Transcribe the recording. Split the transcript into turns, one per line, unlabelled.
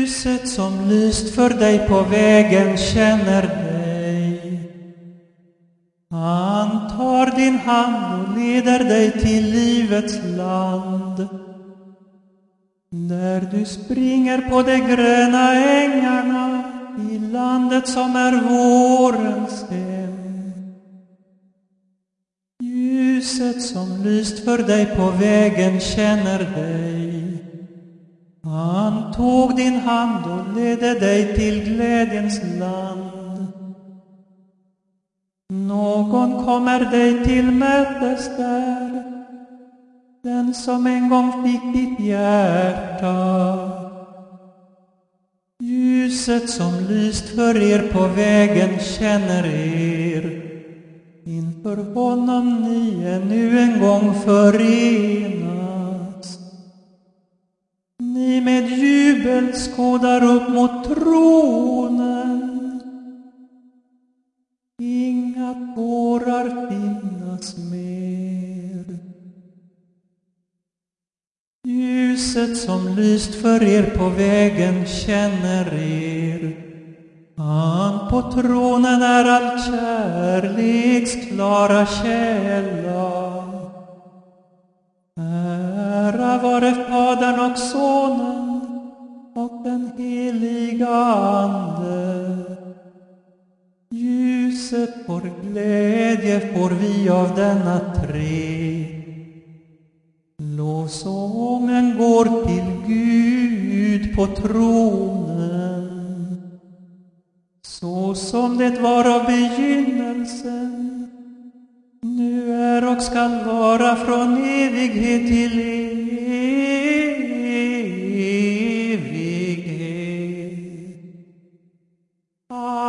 Ljuset som lyst för dig på vägen känner dig. Han tar din hand och leder dig till livets land. Där du springer på de gröna ängarna i landet som är vårens hem. Ljuset som lyst för dig på vägen känner dig. Han tog din hand och ledde dig till glädjens land. Någon kommer dig till mötes där, den som en gång fick ditt hjärta. Ljuset som lyst för er på vägen känner er. Inför honom ni ännu en gång förenas. Ni med jubel skådar upp mot tronen. Inga tårar finnas mer. Ljuset som lyst för er på vägen känner er. Han på tronen är all kärleks klara källa. Ära vare Fadern och Sonen och den heliga Ande. Ljuset vår glädje får vi av denna tre. Lovsången går till Gud på tronen. Så som det var av begynnelsen, nu är och skall vara från evighet till evighet.